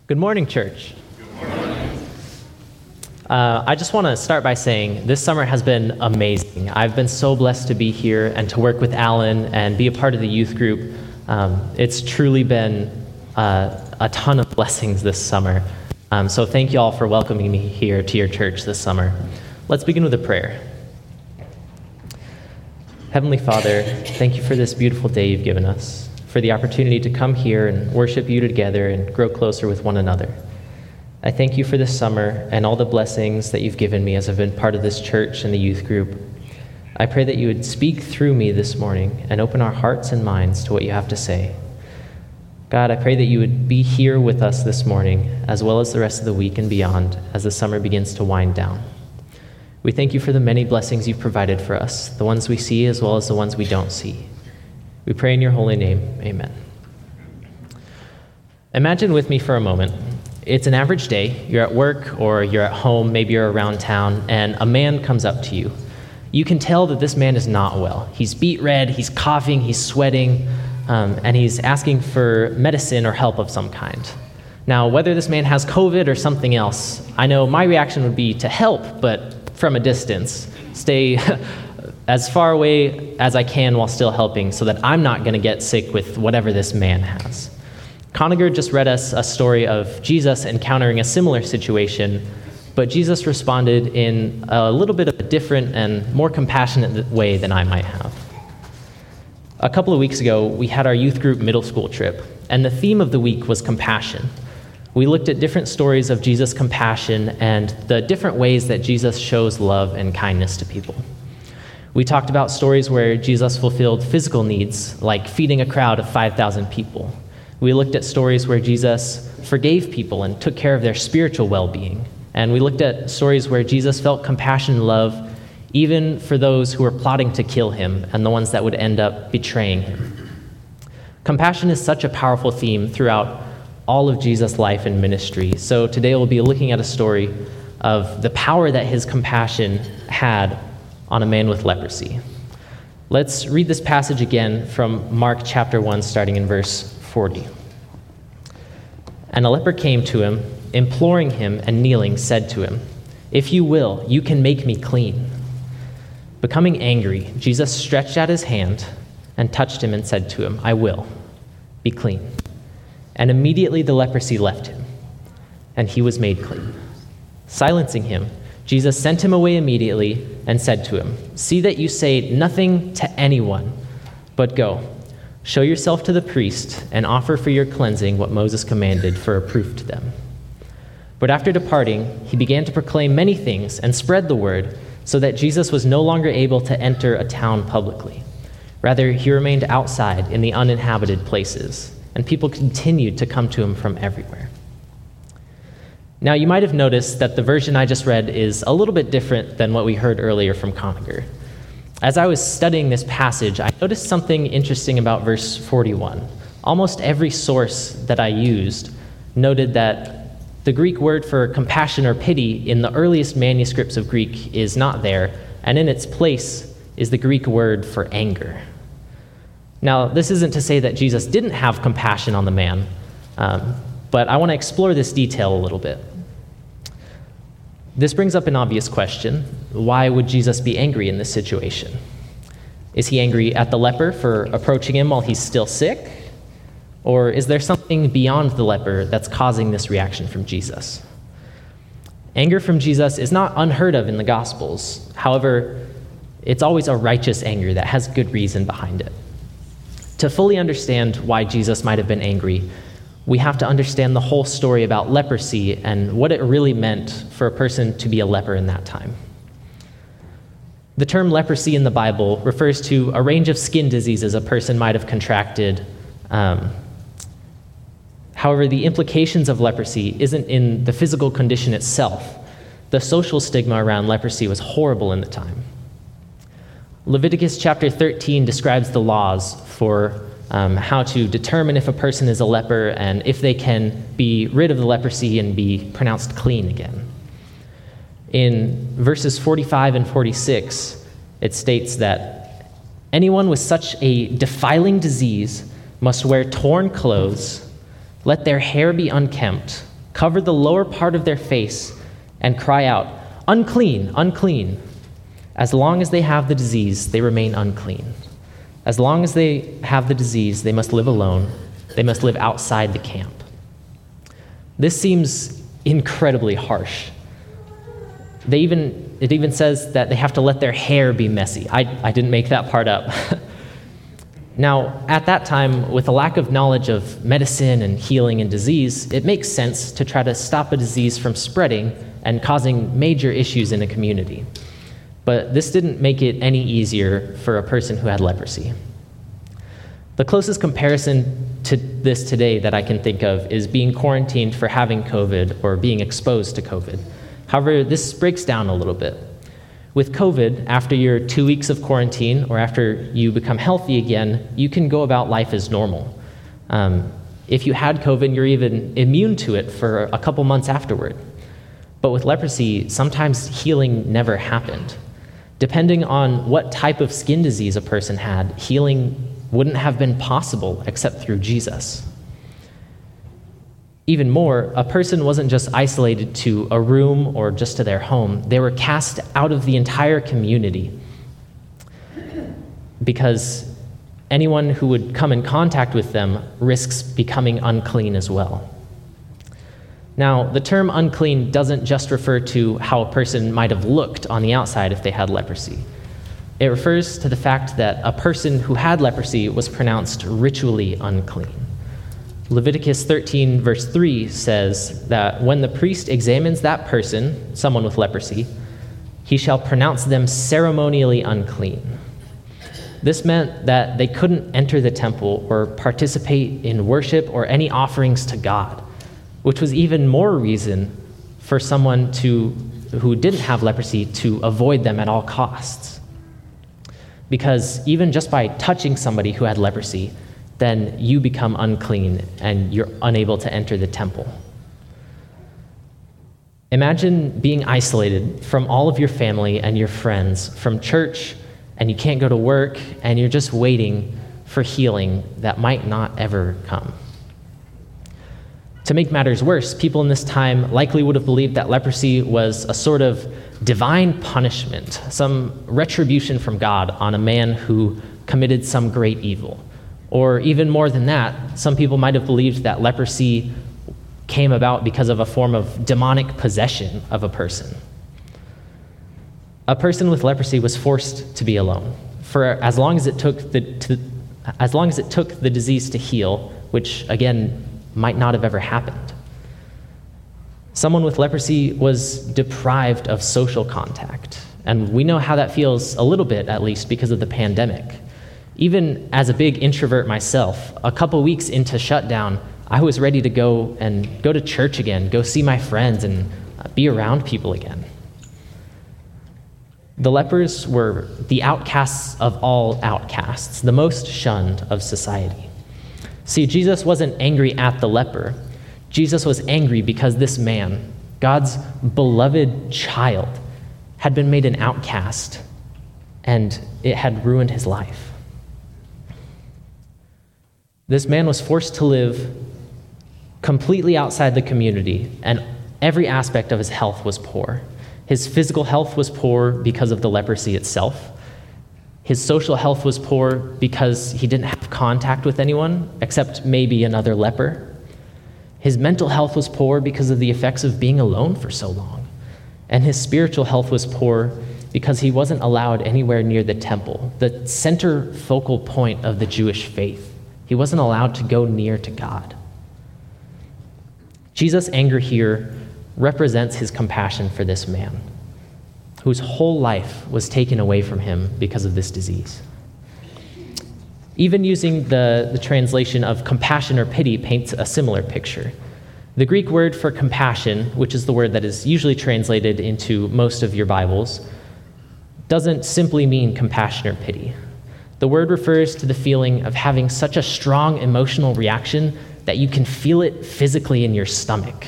Good morning, church. I just want to start by saying this summer has been amazing. I've been so blessed to be here and to work with Alan and be a part of the youth group. It's truly been a ton of blessings this summer. So thank you all for welcoming me here to your church this summer. Let's begin with a prayer. Heavenly Father, thank you for this beautiful day you've given us, for the opportunity to come here and worship you together and grow closer with one another. I thank you for this summer and all the blessings that you've given me as I've been part of this church and the youth group. I pray that you would speak through me this morning and open our hearts and minds to what you have to say. God, I pray that you would be here with us this morning, as well as the rest of the week and beyond, as the summer begins to wind down. We thank you for the many blessings you've provided for us, the ones we see as well as the ones we don't see. We pray in your holy name, amen. Imagine with me for a moment, it's an average day. You're at work or you're at home, maybe you're around town, and a man comes up to you. You can tell that this man is not well. He's beet red, he's coughing, he's sweating, and he's asking for medicine or help of some kind. Now, whether this man has COVID or something else, I know my reaction would be to help, but from a distance, stay as far away as I can while still helping so that I'm not going to get sick with whatever this man has. Conager just read us a story of Jesus encountering a similar situation, but Jesus responded in a little bit of a different and more compassionate way than I might have. A couple of weeks ago, we had our youth group middle school trip, and the theme of the week was compassion. We looked at different stories of Jesus' compassion and the different ways that Jesus shows love and kindness to people. We talked about stories where Jesus fulfilled physical needs, like feeding a crowd of 5,000 people. We looked at stories where Jesus forgave people and took care of their spiritual well-being. And we looked at stories where Jesus felt compassion and love even for those who were plotting to kill him and the ones that would end up betraying him. Compassion is such a powerful theme throughout all of Jesus' life and ministry. So today we'll be looking at a story of the power that his compassion had on a man with leprosy. Let's read this passage again from Mark chapter 1, starting in verse 40. And a leper came to him, imploring him, and kneeling, said to him, "If you will, you can make me clean." Becoming angry, Jesus stretched out his hand and touched him and said to him, "I will, be clean." And immediately the leprosy left him, and he was made clean. Silencing him, Jesus sent him away immediately and said to him, "See that you say nothing to anyone, but go, show yourself to the priest and offer for your cleansing what Moses commanded for a proof to them." But after departing, he began to proclaim many things and spread the word, so that Jesus was no longer able to enter a town publicly. Rather, he remained outside in the uninhabited places, and people continued to come to him from everywhere. Now, you might have noticed that the version I just read is a little bit different than what we heard earlier from Conager. As I was studying this passage, I noticed something interesting about verse 41. Almost every source that I used noted that the Greek word for compassion or pity in the earliest manuscripts of Greek is not there, and in its place is the Greek word for anger. Now, this isn't to say that Jesus didn't have compassion on the man, but I want to explore this detail a little bit. This brings up an obvious question. Why would Jesus be angry in this situation? Is he angry at the leper for approaching him while he's still sick? Or is there something beyond the leper that's causing this reaction from Jesus? Anger from Jesus is not unheard of in the Gospels. However, it's always a righteous anger that has good reason behind it. To fully understand why Jesus might have been angry, we have to understand the whole story about leprosy and what it really meant for a person to be a leper in that time. The term leprosy in the Bible refers to a range of skin diseases a person might have contracted. However, the implications of leprosy isn't in the physical condition itself. The social stigma around leprosy was horrible in the time. Leviticus chapter 13 describes the laws for how to determine if a person is a leper and if they can be rid of the leprosy and be pronounced clean again. In verses 45 and 46, it states that anyone with such a defiling disease must wear torn clothes, let their hair be unkempt, cover the lower part of their face, and cry out, 'Unclean, unclean.' As long as they have the disease, they remain unclean. As long as they have the disease, they must live alone. They must live outside the camp." This seems incredibly harsh. It even says that they have to let their hair be messy. I didn't make that part up. Now, at that time, with a lack of knowledge of medicine and healing and disease, it makes sense to try to stop a disease from spreading and causing major issues in a community. But this didn't make it any easier for a person who had leprosy. The closest comparison to this today that I can think of is being quarantined for having COVID or being exposed to COVID. However, this breaks down a little bit. With COVID, after your 2 weeks of quarantine or after you become healthy again, you can go about life as normal. If you had COVID, you're even immune to it for a couple months afterward. But with leprosy, sometimes healing never happened. Depending on what type of skin disease a person had, healing wouldn't have been possible except through Jesus. Even more, a person wasn't just isolated to a room or just to their home. They were cast out of the entire community because anyone who would come in contact with them risks becoming unclean as well. Now, the term unclean doesn't just refer to how a person might have looked on the outside if they had leprosy. It refers to the fact that a person who had leprosy was pronounced ritually unclean. Leviticus 13, verse 3 says that when the priest examines that person, someone with leprosy, he shall pronounce them ceremonially unclean. This meant that they couldn't enter the temple or participate in worship or any offerings to God, which was even more reason for someone who didn't have leprosy to avoid them at all costs. Because even just by touching somebody who had leprosy, then you become unclean and you're unable to enter the temple. Imagine being isolated from all of your family and your friends, from church, and you can't go to work, and you're just waiting for healing that might not ever come. To make matters worse, people in this time likely would have believed that leprosy was a sort of divine punishment, some retribution from God on a man who committed some great evil. Or even more than that, some people might have believed that leprosy came about because of a form of demonic possession of a person. A person with leprosy was forced to be alone for as long as it took the disease to heal, which again might not have ever happened. Someone with leprosy was deprived of social contact, and we know how that feels a little bit, at least, because of the pandemic. Even as a big introvert myself, a couple weeks into shutdown, I was ready to go to church again, go see my friends, and be around people again. The lepers were the outcasts of all outcasts, the most shunned of society. See, Jesus wasn't angry at the leper. Jesus was angry because this man, God's beloved child, had been made an outcast, and it had ruined his life. This man was forced to live completely outside the community, and every aspect of his health was poor. His physical health was poor because of the leprosy itself. His social health was poor because he didn't have contact with anyone except maybe another leper. His mental health was poor because of the effects of being alone for so long. And his spiritual health was poor because he wasn't allowed anywhere near the temple, the center focal point of the Jewish faith. He wasn't allowed to go near to God. Jesus' anger here represents his compassion for this man, whose whole life was taken away from him because of this disease. Even using the translation of compassion or pity paints a similar picture. The Greek word for compassion, which is the word that is usually translated into most of your Bibles, doesn't simply mean compassion or pity. The word refers to the feeling of having such a strong emotional reaction that you can feel it physically in your stomach.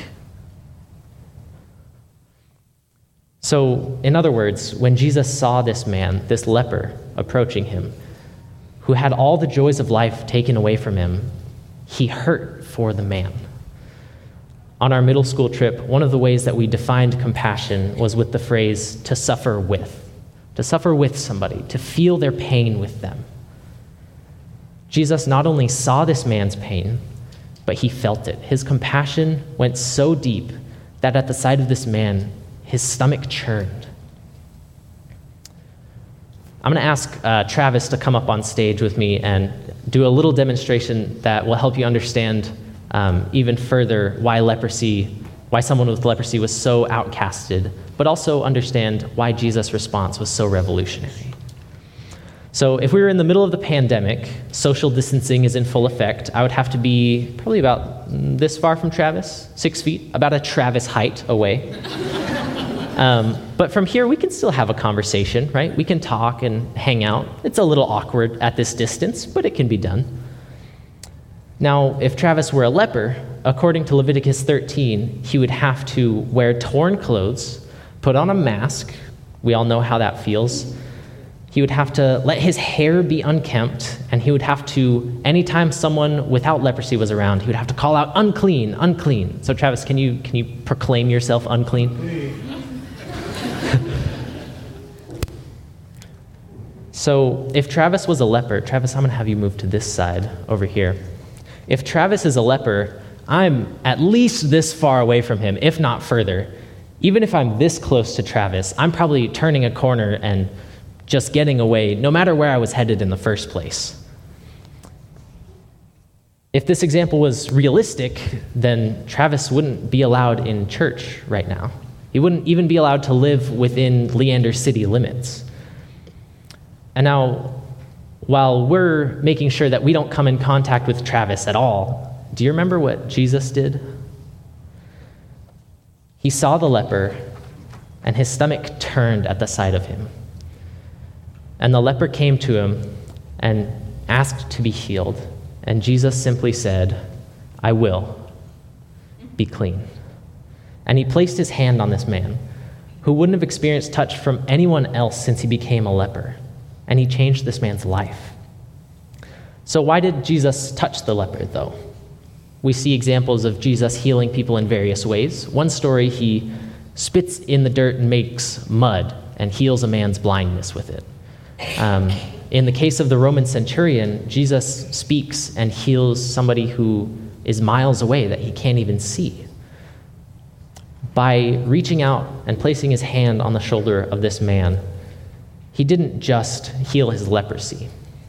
So, in other words, when Jesus saw this man, this leper, approaching him, who had all the joys of life taken away from him, he hurt for the man. On our middle school trip, one of the ways that we defined compassion was with the phrase, to suffer with somebody, to feel their pain with them. Jesus not only saw this man's pain, but he felt it. His compassion went so deep that at the sight of this man, his stomach churned. I'm going to ask Travis to come up on stage with me and do a little demonstration that will help you understand even further why someone with leprosy was so outcasted, but also understand why Jesus' response was so revolutionary. So if we were in the middle of the pandemic, social distancing is in full effect, I would have to be probably about this far from Travis, 6 feet, about a Travis height away. But from here, we can still have a conversation, right? We can talk and hang out. It's a little awkward at this distance, but it can be done. Now, if Travis were a leper, according to Leviticus 13, he would have to wear torn clothes, put on a mask. We all know how that feels. He would have to let his hair be unkempt, and he would have to, anytime someone without leprosy was around, he would have to call out, unclean, unclean. So Travis, can you proclaim yourself unclean? So if Travis was a leper, Travis, I'm going to have you move to this side over here. If Travis is a leper, I'm at least this far away from him, if not further. Even if I'm this close to Travis, I'm probably turning a corner and just getting away, no matter where I was headed in the first place. If this example was realistic, then Travis wouldn't be allowed in church right now. He wouldn't even be allowed to live within Leander city limits. And now, while we're making sure that we don't come in contact with Travis at all, do you remember what Jesus did? He saw the leper, and his stomach turned at the sight of him. And the leper came to him and asked to be healed. And Jesus simply said, I will. Be clean. And he placed his hand on this man, who wouldn't have experienced touch from anyone else since he became a leper. And he changed this man's life. So why did Jesus touch the leper, though? We see examples of Jesus healing people in various ways. One story, he spits in the dirt and makes mud and heals a man's blindness with it. In the case of the Roman centurion, Jesus speaks and heals somebody who is miles away that he can't even see. By reaching out and placing his hand on the shoulder of this man, he didn't just heal his leprosy.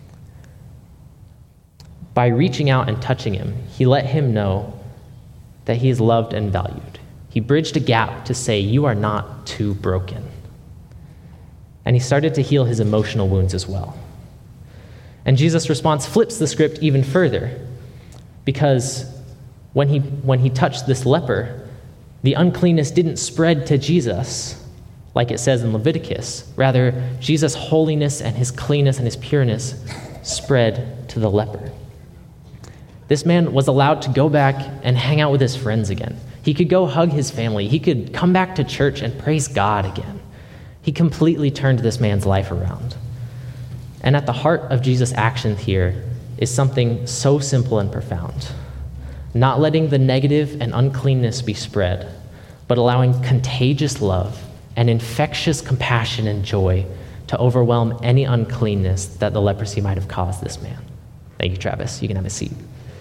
By reaching out and touching him, he let him know that he is loved and valued. He bridged a gap to say, you are not too broken. And he started to heal his emotional wounds as well. And Jesus' response flips the script even further, because when he touched this leper, the uncleanness didn't spread to Jesus like it says in Leviticus. Rather, Jesus' holiness and his cleanness and his pureness spread to the leper. This man was allowed to go back and hang out with his friends again. He could go hug his family. He could come back to church and praise God again. He completely turned this man's life around. And at the heart of Jesus' action here is something so simple and profound. Not letting the negative and uncleanness be spread, but allowing contagious love and infectious compassion and joy to overwhelm any uncleanness that the leprosy might have caused this man. Thank you, Travis. You can have a seat.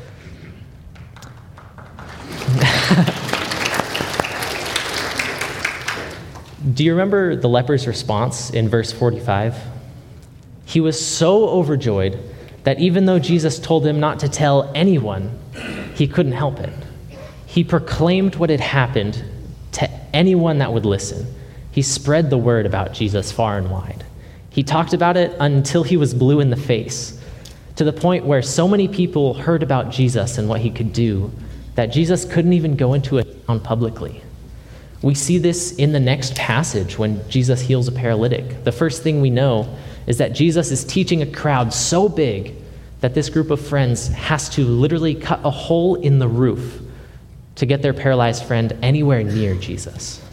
Do you remember the leper's response in verse 45? He was so overjoyed that even though Jesus told him not to tell anyone, he couldn't help it. He proclaimed what had happened to anyone that would listen. He spread the word about Jesus far and wide. He talked about it until he was blue in the face, to the point where so many people heard about Jesus and what he could do that Jesus couldn't even go into a town publicly. We see this in the next passage when Jesus heals a paralytic. The first thing we know is that Jesus is teaching a crowd so big that this group of friends has to literally cut a hole in the roof to get their paralyzed friend anywhere near Jesus.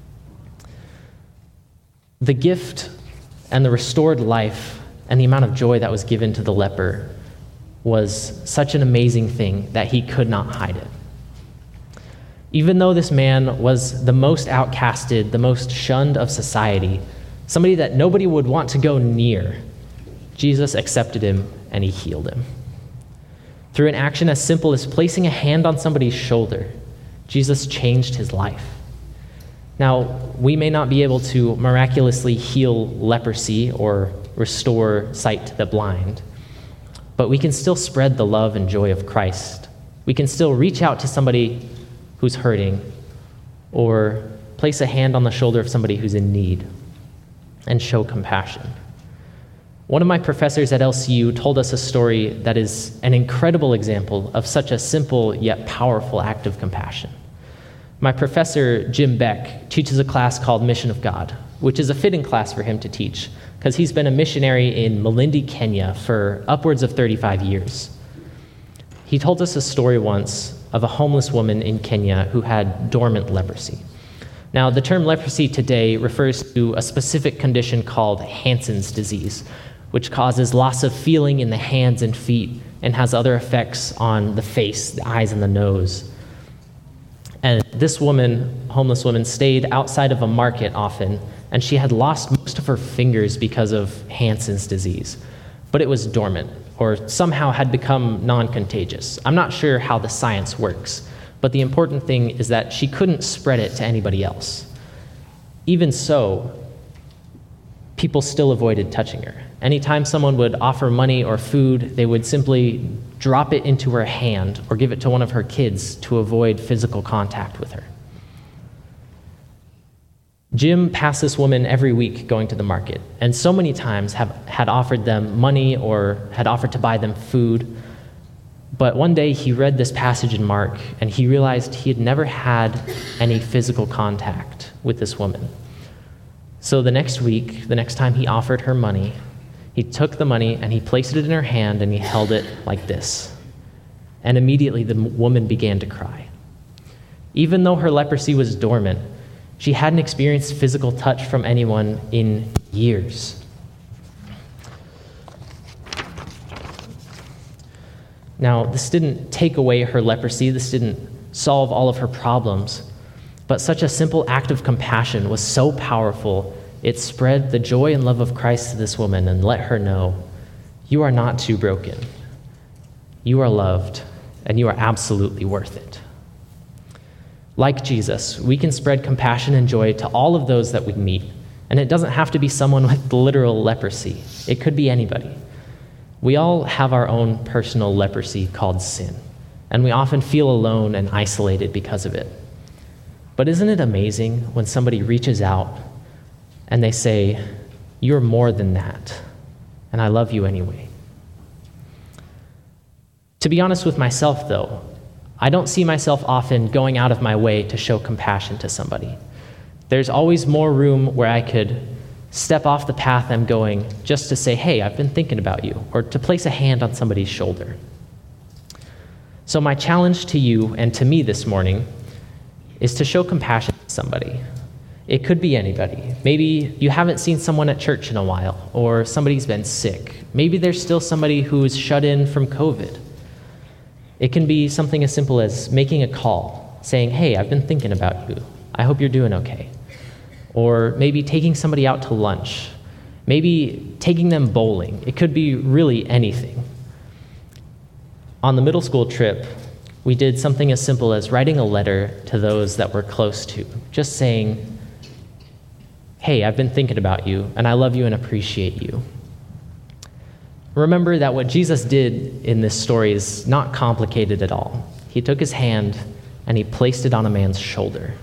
The gift and the restored life and the amount of joy that was given to the leper was such an amazing thing that he could not hide it. Even though this man was the most outcasted, the most shunned of society, somebody that nobody would want to go near, Jesus accepted him and he healed him. Through an action as simple as placing a hand on somebody's shoulder, Jesus changed his life. Now, we may not be able to miraculously heal leprosy or restore sight to the blind, but we can still spread the love and joy of Christ. We can still reach out to somebody who's hurting or place a hand on the shoulder of somebody who's in need and show compassion. One of my professors at LCU told us a story that is an incredible example of such a simple yet powerful act of compassion. My professor, Jim Beck, teaches a class called Mission of God, which is a fitting class for him to teach because he's been a missionary in Malindi, Kenya for upwards of 35 years. He told us a story once of a homeless woman in Kenya who had dormant leprosy. Now, the term leprosy today refers to a specific condition called Hansen's disease, which causes loss of feeling in the hands and feet and has other effects on the face, the eyes, and the nose. And this woman, homeless woman, stayed outside of a market often, and she had lost most of her fingers because of Hansen's disease, but it was dormant or somehow had become non-contagious. I'm not sure how the science works, but the important thing is that she couldn't spread it to anybody else. Even so, people still avoided touching her. Anytime someone would offer money or food, they would simply drop it into her hand or give it to one of her kids to avoid physical contact with her. Jim passed this woman every week going to the market, and so many times had offered them money or had offered to buy them food. But one day he read this passage in Mark, and he realized he had never had any physical contact with this woman. So the next week, the next time he offered her money, he took the money and he placed it in her hand and he held it like this. And immediately the woman began to cry. Even though her leprosy was dormant, she hadn't experienced physical touch from anyone in years. Now, this didn't take away her leprosy, this didn't solve all of her problems, but such a simple act of compassion was so powerful, it spread the joy and love of Christ to this woman and let her know, you are not too broken. You are loved, and you are absolutely worth it. Like Jesus, we can spread compassion and joy to all of those that we meet, and it doesn't have to be someone with literal leprosy. It could be anybody. We all have our own personal leprosy called sin, and we often feel alone and isolated because of it. But isn't it amazing when somebody reaches out and they say, you're more than that, and I love you anyway? To be honest with myself, though, I don't see myself often going out of my way to show compassion to somebody. There's always more room where I could step off the path I'm going just to say, hey, I've been thinking about you, or to place a hand on somebody's shoulder. So my challenge to you and to me this morning is to show compassion to somebody. It could be anybody. Maybe you haven't seen someone at church in a while, or somebody's been sick. Maybe there's still somebody who's shut in from COVID. It can be something as simple as making a call, saying, hey, I've been thinking about you. I hope you're doing okay. Or maybe taking somebody out to lunch. Maybe taking them bowling. It could be really anything. On the middle school trip, we did something as simple as writing a letter to those that we're close to, just saying, hey, I've been thinking about you, and I love you and appreciate you. Remember that what Jesus did in this story is not complicated at all. He took his hand and he placed it on a man's shoulder.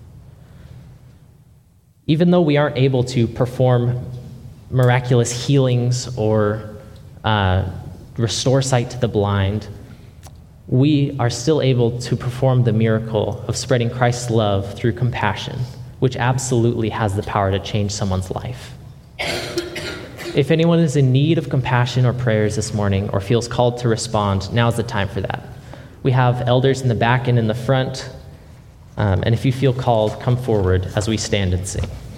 Even though we aren't able to perform miraculous healings or restore sight to the blind, we are still able to perform the miracle of spreading Christ's love through compassion, which absolutely has the power to change someone's life. If anyone is in need of compassion or prayers this morning or feels called to respond, now's the time for that. We have elders in the back and in the front, and if you feel called, come forward as we stand and sing.